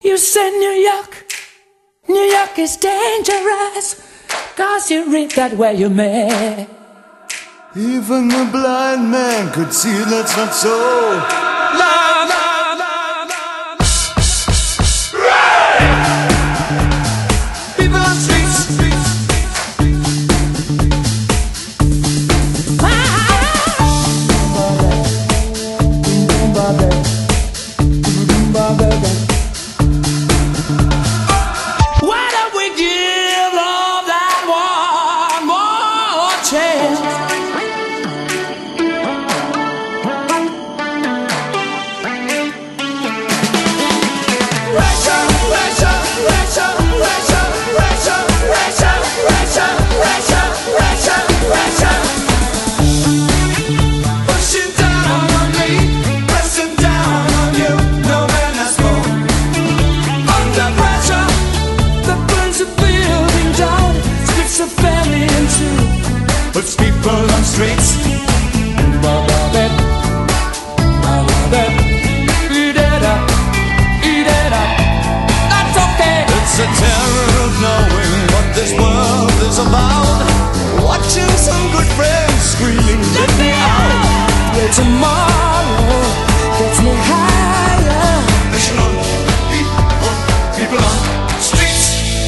You said New York is dangerous, 'cause you read that where you may. Even a blind man could see that's not so. La, la, la, la. People on streets. Why don't we give love that one more chance? Puts people on streets. That's okay. It's a terror of knowing what this world is about. Watching some good friends screaming, let me out. Where tomorrow gets me higher. Listen on, people on streets.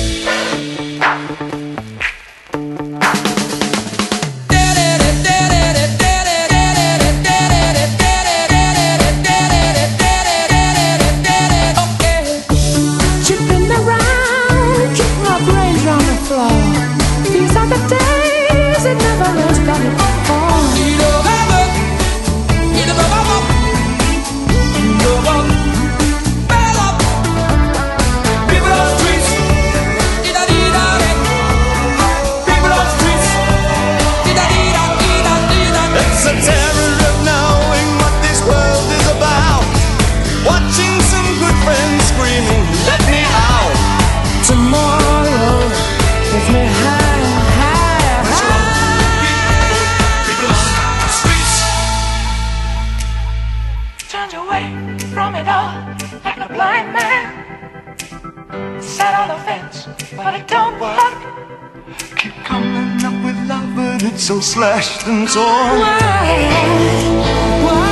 These are the days it never rains, but it falls. People on streets. People on streets. It's a terror of knowing what this world is about. Watching some good friends screaming, let me out. Tomorrow gets me higher, higher, higher. People on streets. Turned away from it all like a blind man. Sat on the fence, but it don't work. Keep coming up with love, but it's so slashed and torn. Why?